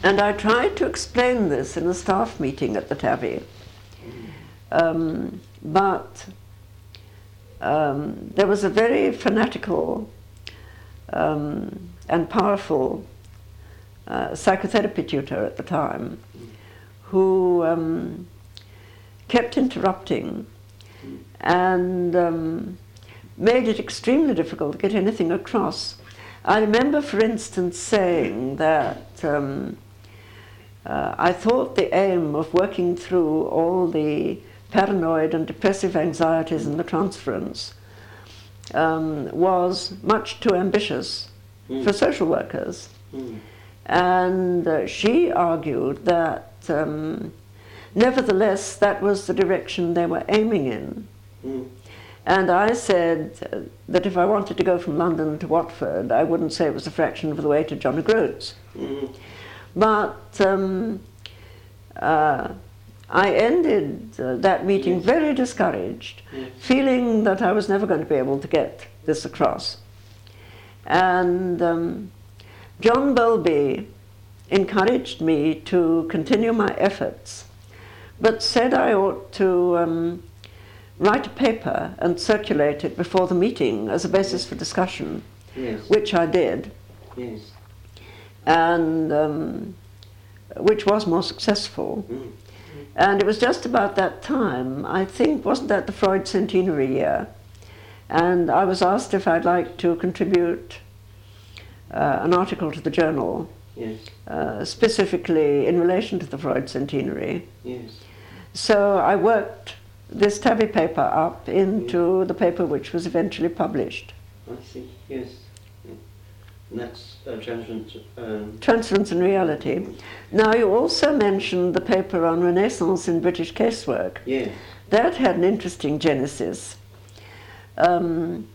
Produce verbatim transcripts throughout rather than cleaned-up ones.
And I tried to explain this in a staff meeting at the Tabby, um, but um, there was a very fanatical um, and powerful uh, psychotherapy tutor at the time who um, kept interrupting and um, made it extremely difficult to get anything across. I remember, for instance, saying that um, uh, I thought the aim of working through all the paranoid and depressive anxieties in the transference um, was much too ambitious mm. for social workers. Mm. And uh, she argued that um, nevertheless that was the direction they were aiming in. Mm. And I said that if I wanted to go from London to Watford, I wouldn't say it was a fraction of the way to John O'Groats. Mm-hmm. But um, uh, I ended uh, that meeting yes. very discouraged, yes. feeling that I was never going to be able to get this across. And um, John Bowlby encouraged me to continue my efforts, but said I ought to um, write a paper and circulate it before the meeting as a basis for discussion, yes. which I did, yes. and um, which was more successful. Mm. And it was just about that time, I think, wasn't that the Freud centenary year? And I was asked if I'd like to contribute uh, an article to the journal, yes. uh, specifically in relation to the Freud centenary. Yes. So I worked this Tabby paper up into yeah. the paper which was eventually published. I see, yes. Yeah. And that's uh, Transference... Um... Transference and Reality. Now you also mentioned the paper on Renaissance in British casework. Yes. That had an interesting genesis. Um,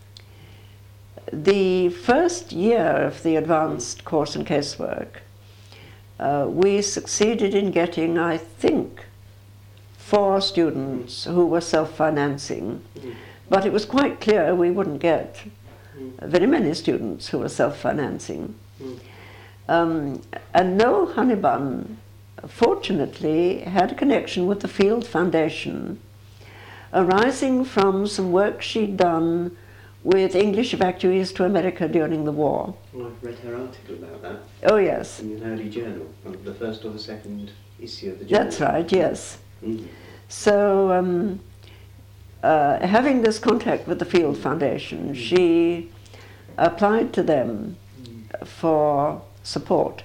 the first year of the advanced course in casework, uh, we succeeded in getting, I think, four students who were self-financing, mm. but it was quite clear we wouldn't get mm. very many students who were self-financing. Mm. Um, and Noel Honeybun, fortunately, had a connection with the Field Foundation, arising from some work she'd done with English evacuees to America during the war. Well, I've read her article about that. Oh, yes. In an early journal, the first or the second issue of the journal. That's right, yes. Mm. So, um, uh, having this contact with the Field Foundation, mm. she applied to them mm. for support.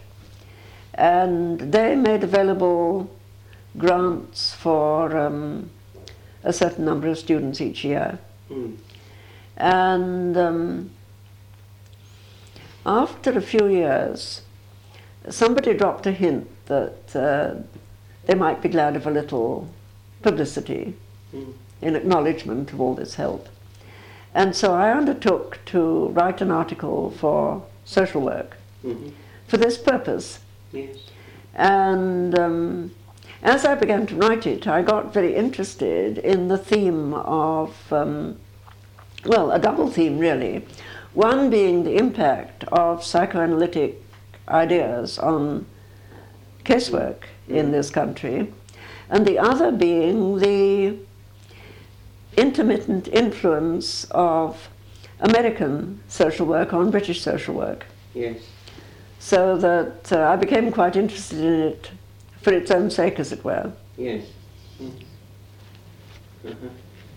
And they made available grants for um, a certain number of students each year. Mm. And um, after a few years, somebody dropped a hint that uh, they might be glad of a little publicity mm. in acknowledgement of all this help. And so I undertook to write an article for social work mm-hmm. for this purpose. Yes. And um, as I began to write it, I got very interested in the theme of, um, well, a double theme really. One being the impact of psychoanalytic ideas on casework mm-hmm. in this country, and the other being the intermittent influence of American social work on British social work. Yes. So that uh, I became quite interested in it for its own sake, as it were. Yes. Mm. Uh-huh.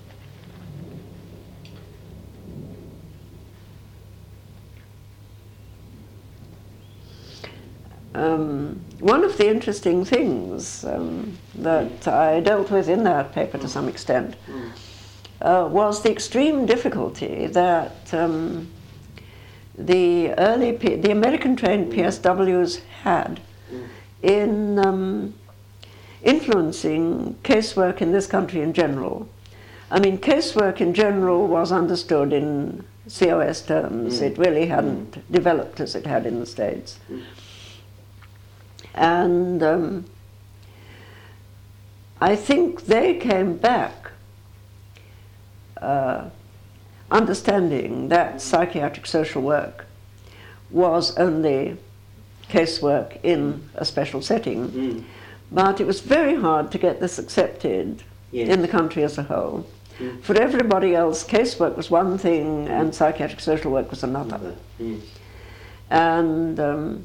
Um, one of the interesting things um, that I dealt with in that paper to some extent mm. uh, was the extreme difficulty that um, the early, P the American-trained P S Ws had mm. in um, influencing casework in this country in general. I mean, casework in general was understood in C O S terms. Mm. It really hadn't mm. developed as it had in the States. Mm. And um, I think they came back uh, understanding that psychiatric social work was only casework in a special setting. Mm. But it was very hard to get this accepted Yes. in the country as a whole. Mm. For everybody else, casework was one thing and psychiatric social work was another. Yes. And um,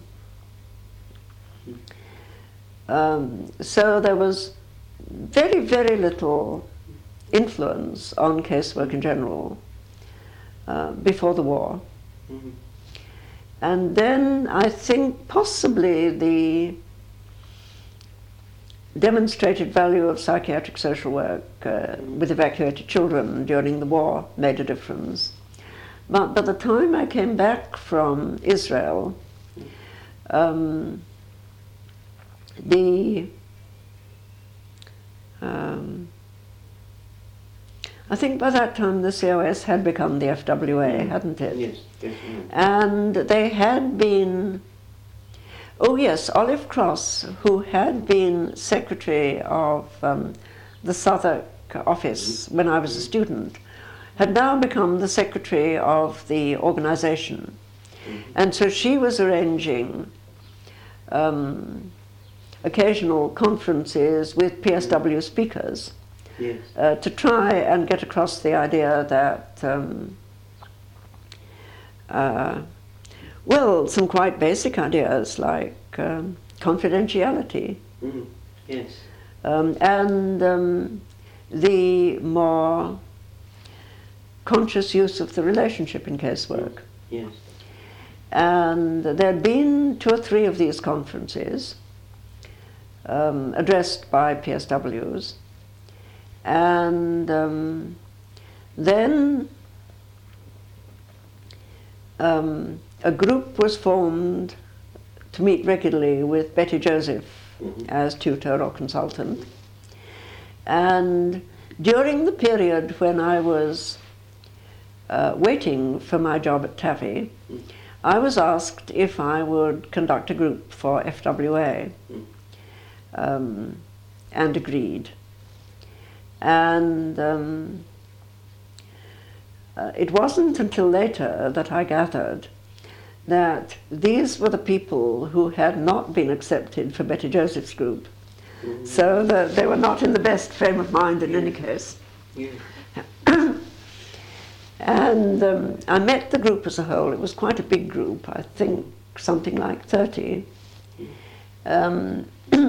um, so there was very, very little influence on casework in general uh, before the war. Mm-hmm. And then I think possibly the demonstrated value of psychiatric social work uh, with evacuated children during the war made a difference. But by the time I came back from Israel, um, the um, I think by that time the C O S had become the F W A, hadn't it? Yes, yes, yes. And they had been, oh yes, Olive Cross, who had been secretary of um, the Southwark office when I was a student, had now become the secretary of the organization. Mm-hmm. And so she was arranging um, occasional conferences with P S W speakers. Yes. Uh, to try and get across the idea that, um, uh, well, some quite basic ideas like um, confidentiality Mm. Yes. um, and um, the more conscious use of the relationship in casework. Yes. And there had been two or three of these conferences um, addressed by P S Ws. And um, then um, a group was formed to meet regularly with Betty Joseph Mm-hmm. as tutor or consultant. And during the period when I was uh, waiting for my job at TAFE, Mm. I was asked if I would conduct a group for F W A, Mm. um, and agreed. And um, uh, it wasn't until later that I gathered that these were the people who had not been accepted for Betty Joseph's group, Mm. so that they were not in the best frame of mind in any case. Yes. And um, I met the group as a whole. It was quite a big group, I think something like thirty. Um,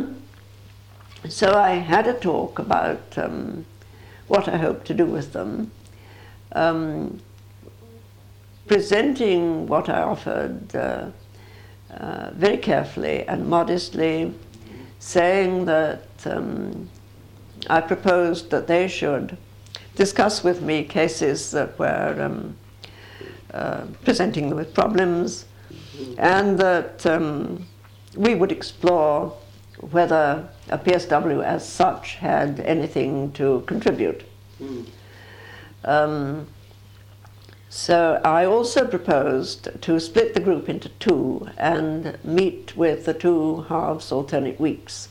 So I had a talk about um, what I hoped to do with them, um, presenting what I offered uh, uh, very carefully and modestly, saying that um, I proposed that they should discuss with me cases that were um, uh, presenting them with problems, and that um, we would explore whether a P S W as such had anything to contribute. Mm. Um, so I also proposed to split the group into two and meet with the two halves alternate weeks.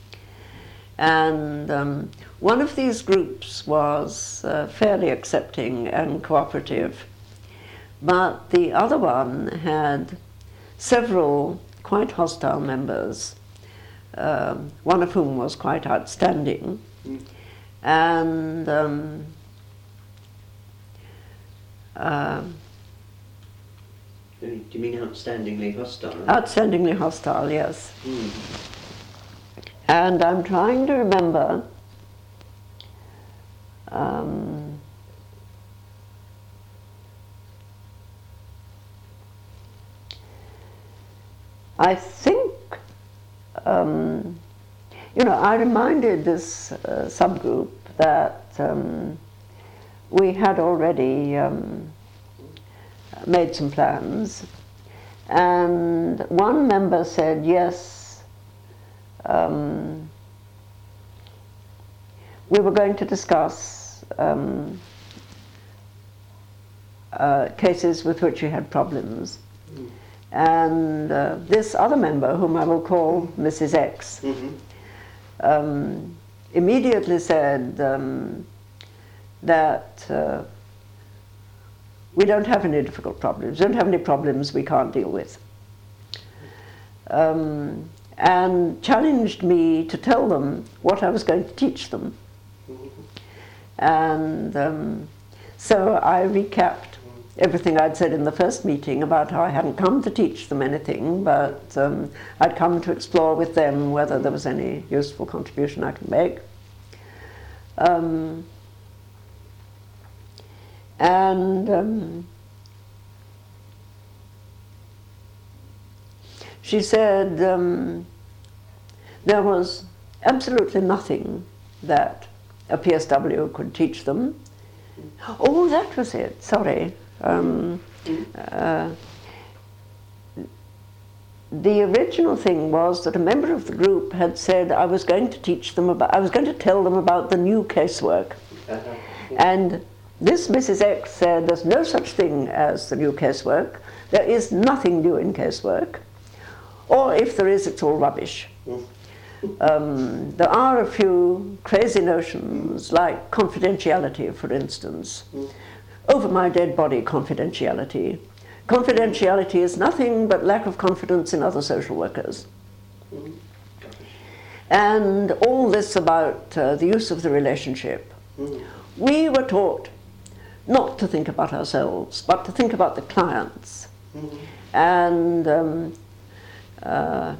And um, one of these groups was uh, fairly accepting and cooperative, but the other one had several quite hostile members, um, one of whom was quite outstanding. Mm. And um, um, Do you mean outstandingly hostile? outstandingly hostile, yes. Mm. And I'm trying to remember um, I think um, you know, I reminded this uh, subgroup that um, we had already um, made some plans, and one member said yes, um, we were going to discuss um, uh, cases with which we had problems. Mm. And uh, this other member, whom I will call Missus X, Mm-hmm. um, immediately said um, that uh, we don't have any difficult problems, we don't have any problems we can't deal with. um, and challenged me to tell them what I was going to teach them. And um, so I recapped everything I'd said in the first meeting about how I hadn't come to teach them anything, but um, I'd come to explore with them whether there was any useful contribution I could make. Um, and um, she said um, there was absolutely nothing that a P S W could teach them. Oh, that was it, sorry. Um, uh, the original thing was that a member of the group had said I was going to teach them about, I was going to tell them about the new casework. Uh-huh. And this Missus X said there's no such thing as the new casework, there is nothing new in casework, or if there is, it's all rubbish. Um, there are a few crazy notions, like confidentiality, for instance. Over my dead body confidentiality. Confidentiality is nothing but lack of confidence in other social workers. And all this about uh, the use of the relationship. We were taught not to think about ourselves, but to think about the clients. And um, uh,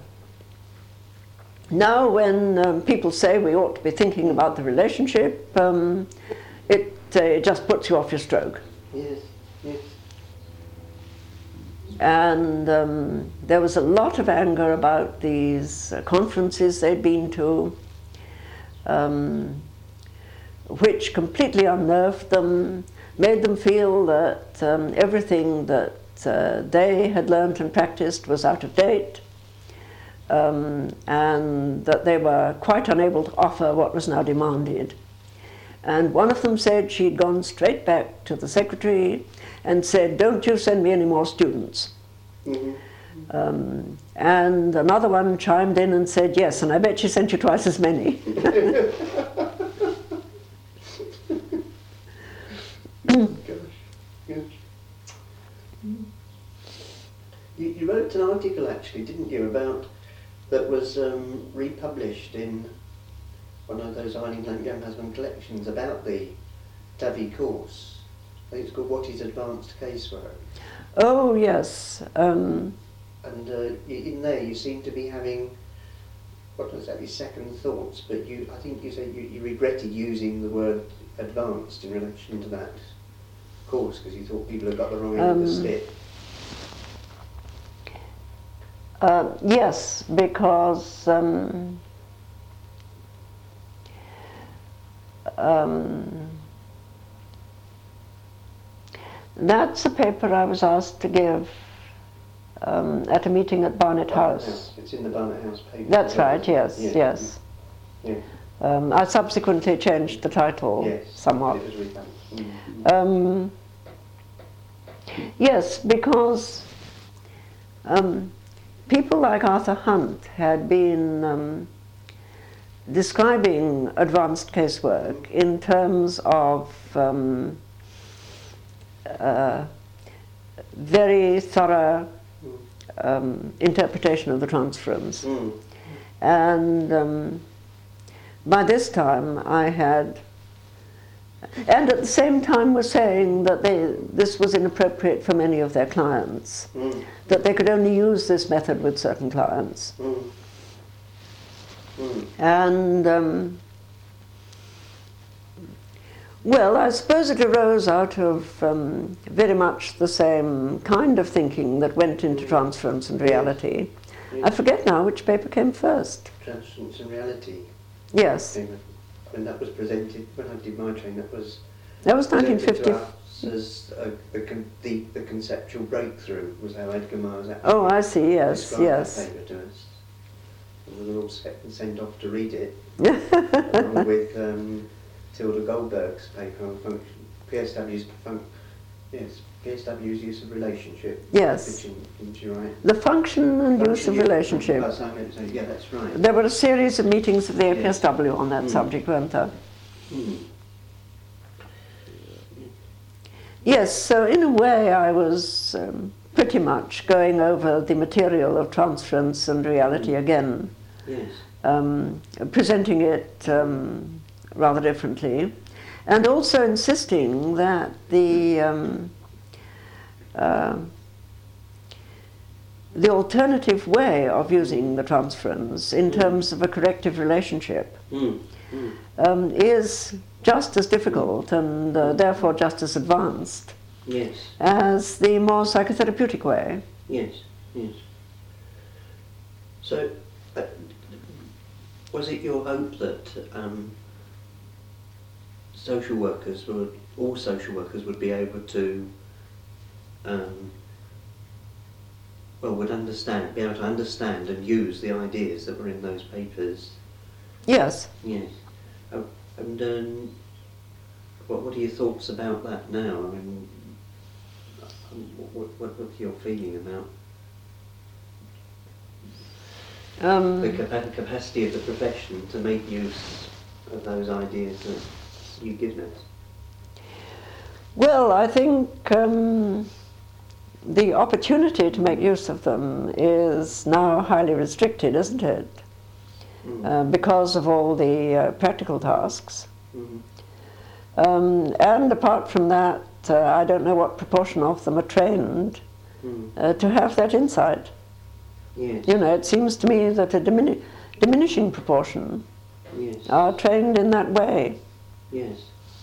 now when um, people say we ought to be thinking about the relationship, um, it uh, just puts you off your stroke. Yes, yes. And um, there was a lot of anger about these uh, conferences they'd been to, um, which completely unnerved them, made them feel that um, everything that uh, they had learned and practiced was out of date, um, and that they were quite unable to offer what was now demanded. And one of them said she'd gone straight back to the secretary and said, "Don't you send me any more students." Mm-hmm. um, and another one chimed in and said, "Yes, and I bet she sent you twice as many." Gosh, gosh. You, you wrote an article, actually, didn't you, about that was um, republished in one of those Eileen Young Husband collections about the T A V I course. I think it's called What is Advanced Casework? Oh, yes. Um, and uh, in there you seem to be having, what was that, second thoughts, but you, I think you said you, you regretted using the word advanced in relation to that course because you thought people had got the wrong end um, of the stick. Uh, yes, because um, um, that's a paper I was asked to give um, at a meeting at Barnet House. House. It's in the Barnet House paper. That's right, yes, yeah. yes. Yeah. Um, I subsequently changed the title yes, somewhat. It was revamped. Mm-hmm. um, yes, because um, people like Arthur Hunt had been um, describing advanced casework in terms of um, uh, very thorough um, interpretation of the transference. Mm. And um, by this time I had, and at the same time were saying that they, this was inappropriate for many of their clients, Mm. that they could only use this method with certain clients. Mm. Mm. And um, well, I suppose it arose out of um, very much the same kind of thinking that went into transference and reality. Yes. I forget now which paper came first. Transference and reality. Yes. When that was presented, when I did my training, that was That was nineteen fifty. to us as a, the, con the, the conceptual breakthrough was how Edgar Myers actually Oh, I see, yes, described yes. that paper to us. And we were all sent off to read it, along with um, Tilda Goldberg's paper on function, P S W's fun yes, P S W's use of relationship. Yes. Didn't you write? The function and Function use of use- relationship. That's what I meant to say. Yeah, that's right. There were a series of meetings of the A P S W Yes. on that Mm. subject, weren't there? Mm. Yes, so in a way I was um, pretty much going over the material of transference and reality Mm. again, Yes. um, presenting it um, rather differently, and also insisting that the um, uh, the alternative way of using the transference in Mm. terms of a corrective relationship Mm. Mm. um, is just as difficult and uh, therefore just as advanced Yes. as the more psychotherapeutic way. Yes. Yes. So, uh, was it your hope that um, social workers would, all social workers would be able to, um, well, would understand, be able to understand and use the ideas that were in those papers? Yes. Yes. Uh, and um, what, what are your thoughts about that now? I mean, um, what, what, what's your feeling about Um, the capa- capacity of the profession to make use of those ideas that you've given us? well, I think um, the opportunity to make use of them is now highly restricted, isn't it? Mm. Uh, because of all the uh, practical tasks. Mm. Um, and apart from that, uh, I don't know what proportion of them are trained Mm. uh, to have that insight. Yes. You know, it seems to me that a dimini- diminishing proportion Yes. are trained in that way. Yes.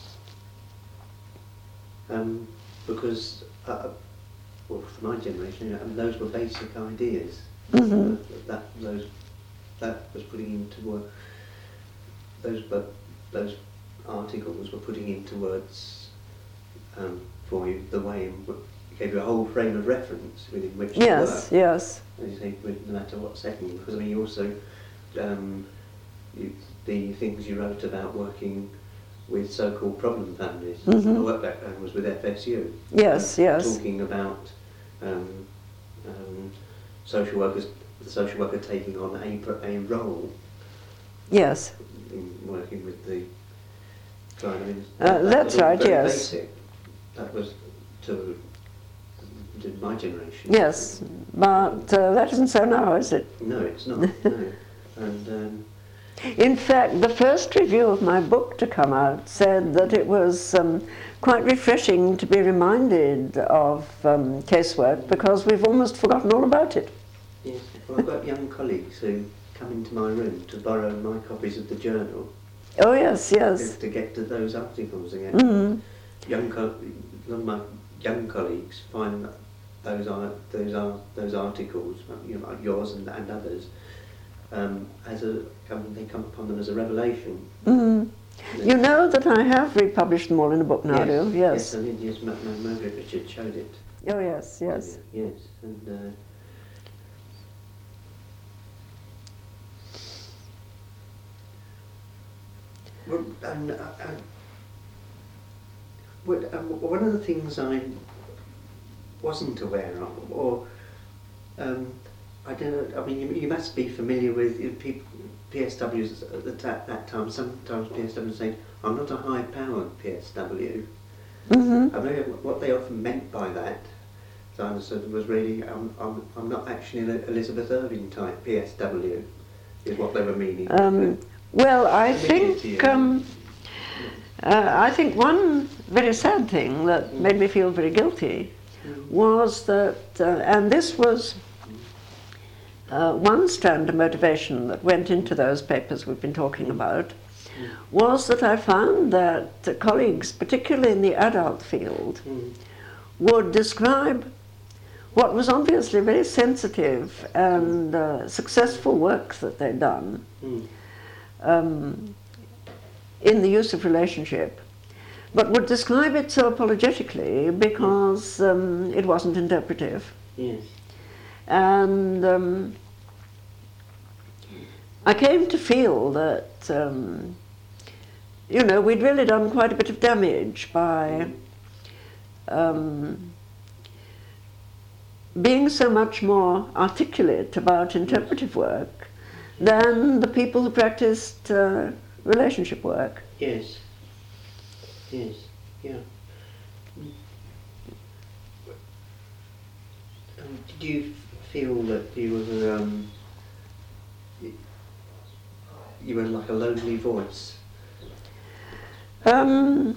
Um, because, uh, well, for my generation, you know, I mean, those were basic ideas. Mhm. Uh, that those that was putting into work. Those but those articles were putting into words um, for you the way in which gave you a whole frame of reference within which to Yes, work. yes. As you say, with- no matter what setting, because I mean, you also um, you, the things you wrote about working with so-called problem families. Mhm. My work background was with F S U. Yes, uh, yes. Talking about um, um, social workers, the social worker taking on a pro- a role Yes. in working with the client. I mean, Uh, that- that that's was all right, very yes. Basic. That was to, to my generation. Yes, but uh, that isn't so now, is it? No, it's not. No, and um, In fact, the first review of my book to come out said that it was um, quite refreshing to be reminded of um, casework because we've almost forgotten all about it. yes, well, I've got young colleagues who come into my room to borrow my copies of the journal Oh yes, to, yes. to get to those articles again. Mm. Young, co- a lot of my young colleagues find that those are those are those articles, you know, like yours and, and others, um, as a come, they come upon them as a revelation. Mm. You know that I have republished them all in a book now, yes, do you? yes, Yes. I mean, yes, Ma- Ma- Margaret Richard showed it. Oh yes, yes. Yes, and. Uh, Well, and, uh, uh, well, um, one of the things I wasn't aware of, or um, I don't know, I mean, you, you must be familiar with you know, people, P S Ws at the ta- that time. Sometimes P S Ws say, "I'm not a high-powered P S W." Mm-hmm. I mean, what they often meant by that, as I understood, was really, um, I'm, I'm not actually an Elizabeth Irving type P S W, is what they were meaning. Um, well, I Familiar to think you. um, uh, I think one very sad thing that made me feel very guilty Mm. was that, uh, and this was uh, one strand of motivation that went into those papers we've been talking about, Mm. was that I found that uh, colleagues, particularly in the adult field, Mm. would describe what was obviously very sensitive and uh, successful work that they'd done Mm. um, in the use of relationship, but would describe it so apologetically because um, it wasn't interpretive. Yes. And um, I came to feel that, um, you know, we'd really done quite a bit of damage by um, being so much more articulate about interpretive work than the people who practiced uh, relationship work. Yes. Yes. Yeah. did you feel that you were um, you, you were like a lonely voice? Um,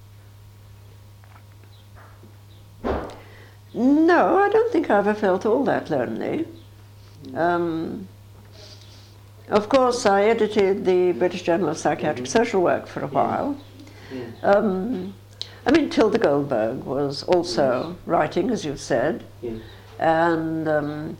no, I don't think I ever felt all that lonely. Um, of course, I edited the British Journal of Psychiatric Mhm. Social Work for a Yes. while. Yes. Um, I mean, Tilda Goldberg was also Yes. writing, as you've said, Yes. and um,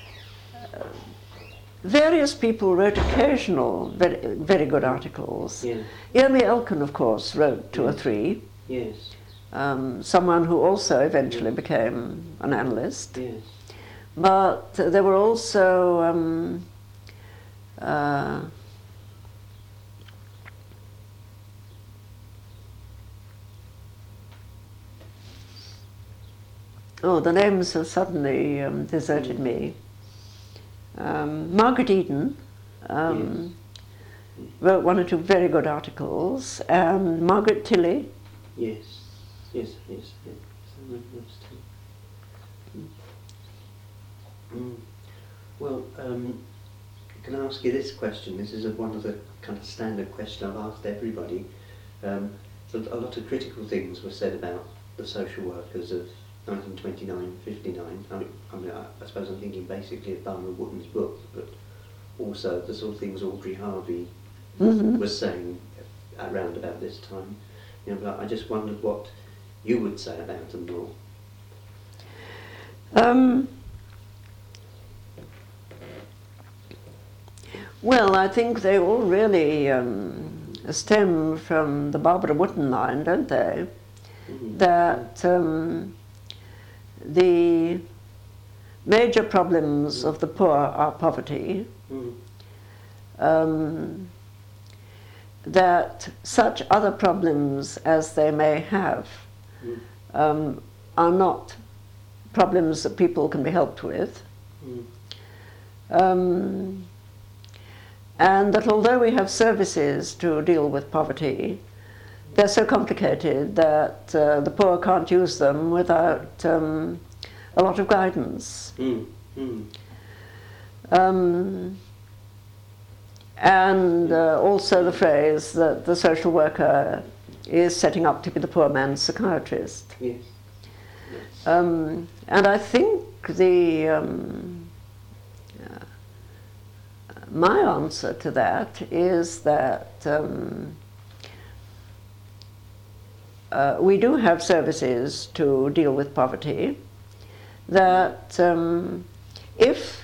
various people wrote occasional, very, very good articles. Yes. Yemi Elkin, of course, wrote two or Yes. three. Yes. Um, someone who also eventually became an analyst. Yes. But there were also um, uh, oh, the names have suddenly um, deserted me. Um, Margaret Eden um, wrote one or two very good articles, and Margaret Tilley. Yes. Yes. Yes. Yes. I remember those two. Mm. Mm. Well, um, can I ask you this question? This is a, one of the kind of standard questions I've asked everybody. Um, so a lot of critical things were said about the social workers of nineteen twenty-nine fifty-nine. I mean, I, mean, I, I suppose I'm thinking basically of Barbara Wooten's book, but also the sort of things Audrey Harvey Mm-hmm. was saying around about this time. You know, but I just wondered what you would say about them all. Um, well, I think they all really um, stem from the Barbara Wooten line, don't they? Mm-hmm. That um, the major problems of the poor are poverty, Mm-hmm. um, that such other problems as they may have Mm. um, are not problems that people can be helped with. Mm. Um, and that although we have services to deal with poverty, they're so complicated that uh, the poor can't use them without um, a lot of guidance. Mm. Mm. Um, and uh, also the phrase that the social worker is setting up to be the poor man's psychiatrist. Yes. Yes. Um, and I think the um, uh, my answer to that is that um, uh, we do have services to deal with poverty, that um, if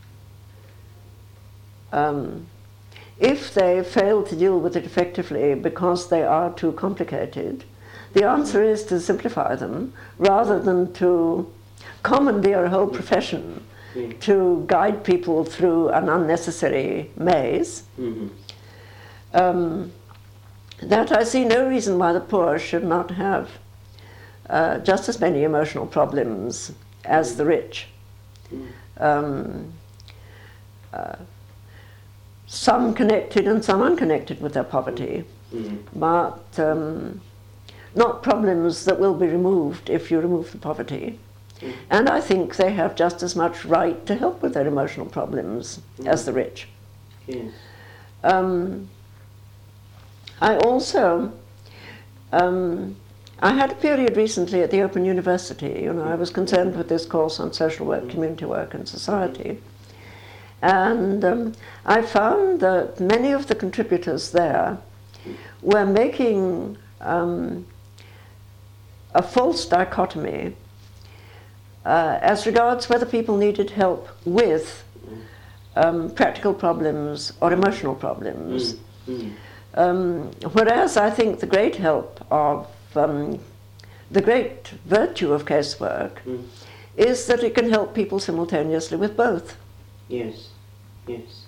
um, if they fail to deal with it effectively because they are too complicated, the answer is to simplify them rather than to commandeer a whole profession Mm. to guide people through an unnecessary maze. Mm-hmm. Um, that I see no reason why the poor should not have uh, just as many emotional problems as the rich. Mm. Um, uh, some connected and some unconnected with their poverty, Mm. but um, not problems that will be removed if you remove the poverty. Mm. And I think they have just as much right to help with their emotional problems Mm. as the rich. Yes. Um, I also, um, I had a period recently at the Open University, you know, I was concerned with this course on social work, community work and society. And um, I found that many of the contributors there were making um, a false dichotomy uh, as regards whether people needed help with um, practical problems or emotional problems. Mm. Mm. Um, whereas I think the great help of, um, the great virtue of casework Mm. is that it can help people simultaneously with both. Yes. Yes.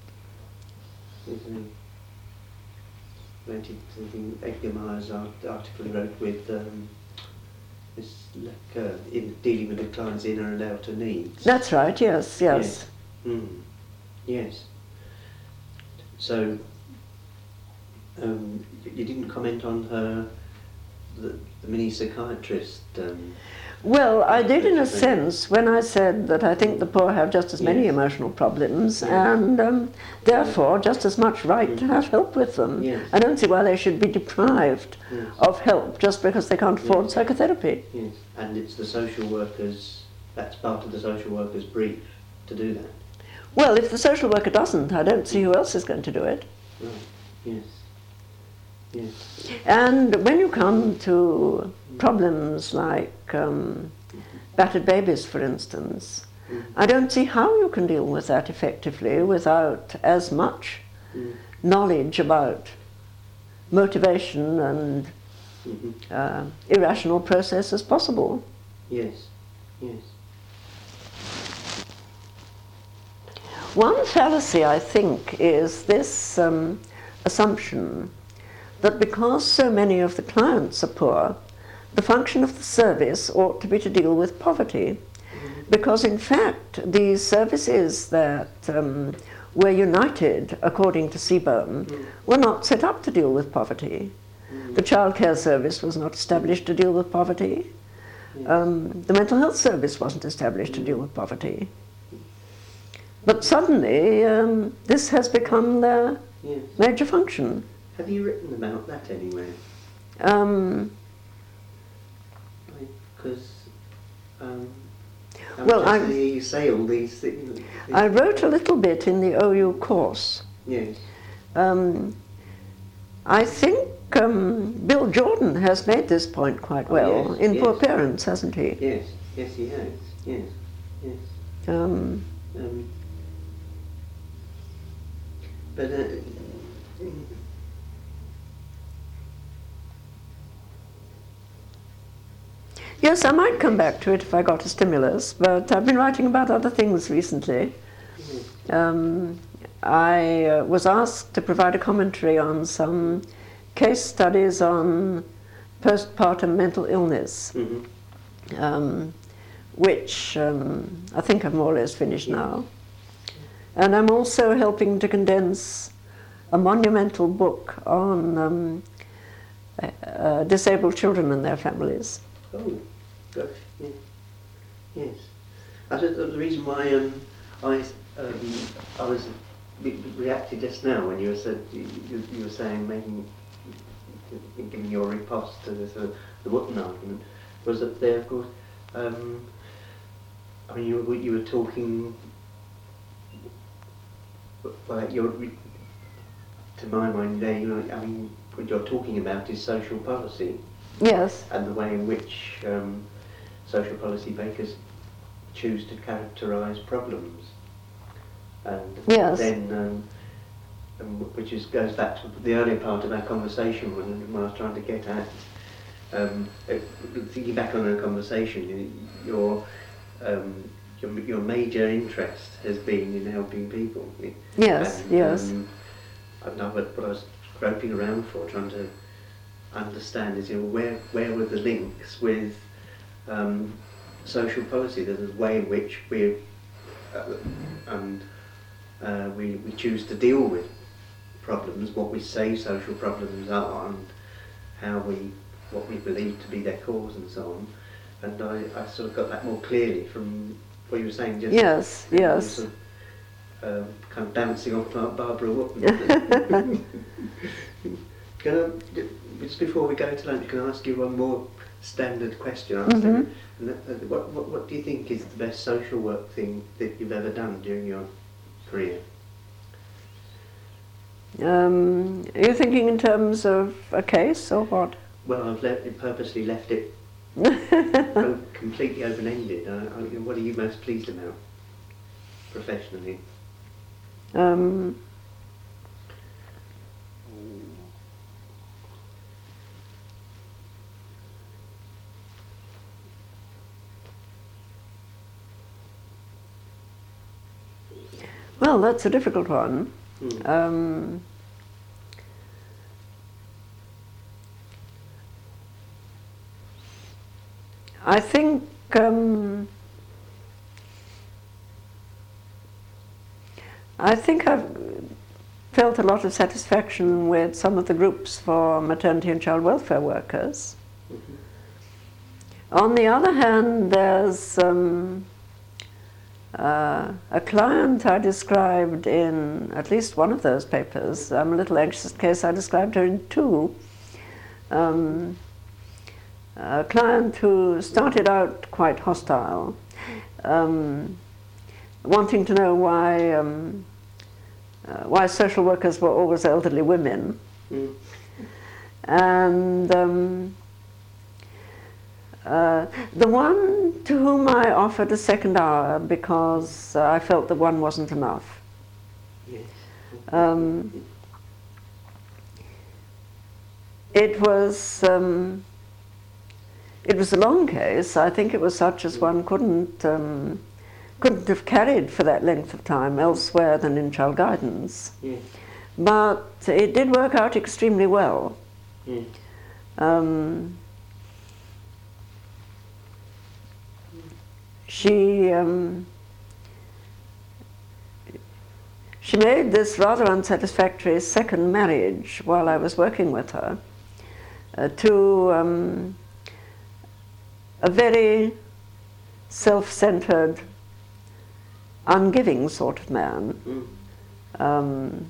Isn't related to the Edgar Myers article he wrote with um, this, like, uh, in dealing with the client's inner and outer needs. That's right, yes, yes. Yes. Mm. Yes. So, um, you didn't comment on her, the, the mini psychiatrist. Um, Well, I did in a Especially- sense when I said that I think the poor have just as many Yes. emotional problems Yes. and um, therefore just as much right to have help with them. Yes. I don't see why they should be deprived Yes. of help just because they can't afford Yes. psychotherapy. Yes, and it's the social workers, that's part of the social worker's brief to do that. Well, if the social worker doesn't, I don't see who else is going to do it. Right, yes. Yes. And when you come to problems like um, battered babies, for instance, Mm. I don't see how you can deal with that effectively without as much Mm. knowledge about motivation and Mhm. uh, irrational process as possible. Yes, yes. One fallacy, I think, is this um, assumption that because so many of the clients are poor, the function of the service ought to be to deal with poverty. Because in fact, the services that um, were united, according to Seaborn, Mm. were not set up to deal with poverty. Mm. The childcare service was not established to deal with poverty. Yes. Um, the mental health service wasn't established to deal with poverty. But suddenly, um, this has become their Yes. major function. Have you written about that anywhere? Um, Because um, I'm Well, just I'm- to hear you say all these things. I wrote a little bit in the O U course. Yes. Um, I think um, Bill Jordan has made this point quite Oh, well yes, in yes. Poor Parents, hasn't he? Yes. Yes, he has. Yes. Yes. Um, Um, but uh, yes, I might come back to it if I got a stimulus, but I've been writing about other things recently. yes. Um, I uh, was asked to provide a commentary on some case studies on postpartum mental illness, Mhm. um, which um, I think I've more or less finished Yes. now. And I'm also helping to condense a monumental book on um, uh, uh, disabled children and their families. Oh, gosh, yeah. Yes. I just, the reason why um, I, um, I was re- reacted just now when you were, said, you, you, you were saying, making, giving your riposte to the, sort of, the Wootton argument, was that there, of course, um, I mean, you, were- you were talking, well, you're, to my mind there, you know, I mean, what you're talking about is social policy. Yes, And the way in which um, social policy makers choose to characterise problems, and Yes. then, um, and which is, goes back to the earlier part of our conversation when, when I was trying to get at, um, uh, thinking back on our conversation, you- your, um, your your major interest has been in helping people. yes, And, yes. Um, I don't know what, what I was groping around for, trying to understand is, you know, where where were the links with um, social policy? There's a way in which we uh, and uh, we we choose to deal with problems, what we say social problems are, and how we what we believe to be their cause, and so on. And I, I sort of got that more clearly from what you were saying just. Yes, you know, yes. Sort of, um, kind of bouncing off Bar- Barbara Wootton. Can I, just before we go to lunch, can I ask you one more standard question? I was Mhm. thinking, and that- that- what, what, what do you think is the best social work thing that you've ever done during your career? Um, are you thinking in terms of a case or what? Well, I've left, purposely left it o- completely open-ended. Uh, I, what are you most pleased about professionally? um, well, that's a difficult one. Hmm. Um, I think um, I think I've felt a lot of satisfaction with some of the groups for maternity and child welfare workers. Mhm. On the other hand, there's um, uh, a client I described in at least one of those papers. I'm a little anxious in case I described her in two. Um, a client who started out quite hostile, um, wanting to know why um, uh, why social workers were always elderly women. Mm. And um, uh, the one to whom I offered a second hour because uh, I felt that one wasn't enough. Yes. Um, it was um, it was a long case. I think it was such as one couldn't um, couldn't have carried for that length of time elsewhere than in child guidance. Yes. But it did work out extremely well. Yes. Um, she um, she made this rather unsatisfactory second marriage while I was working with her uh, to um, a very self-centered, ungiving sort of man. Mm. Um,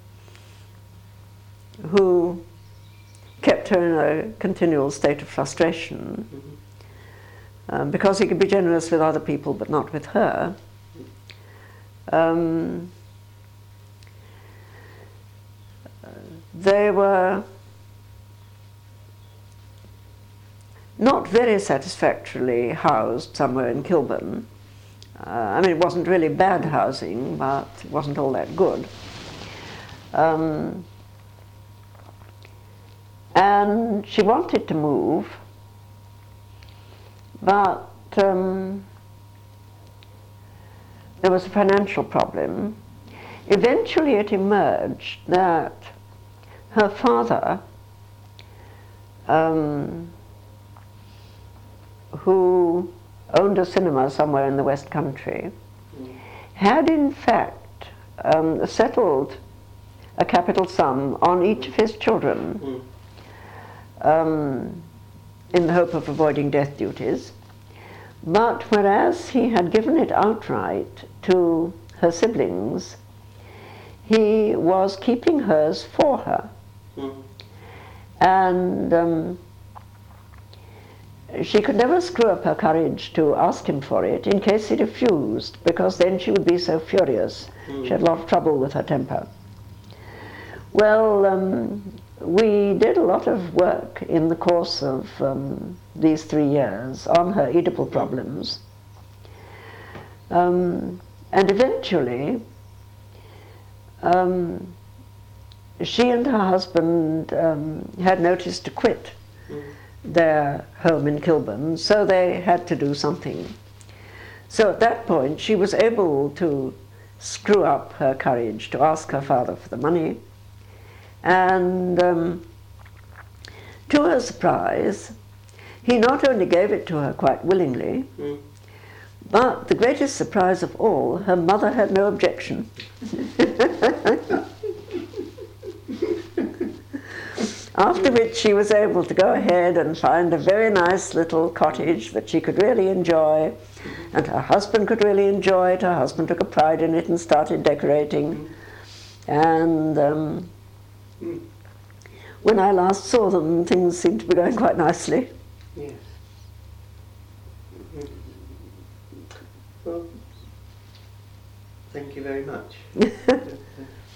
who kept her in a continual state of frustration, Mm-hmm. um, because he could be generous with other people but not with her. Um, they were not very satisfactorily housed somewhere in Kilburn. Uh, I mean, it wasn't really bad housing, but it wasn't all that good. Um, And she wanted to move, but um, there was a financial problem. Eventually it emerged that her father, um, who owned a cinema somewhere in the West Country, mm. had in fact um, settled a capital sum on each of his children, mm. Um, in the hope of avoiding death duties. But whereas he had given it outright to her siblings, he was keeping hers for her. Mm. And um, she could never screw up her courage to ask him for it in case he refused, because then she would be so furious. Mm. She had a lot of trouble with her temper. Well, um, we did a lot of work in the course of um, these three years on her Oedipal problems. Um, and eventually, um, she and her husband um, had noticed to quit mm. their home in Kilburn, so they had to do something. So at that point, she was able to screw up her courage to ask her father for the money. And um, to her surprise, he not only gave it to her quite willingly, mm. but the greatest surprise of all, her mother had no objection. After which she was able to go ahead and find a very nice little cottage that she could really enjoy, and her husband could really enjoy it. Her husband took a pride in it and started decorating. And um, when I last saw them, things seemed to be going quite nicely. Yes. Well, thank you very much.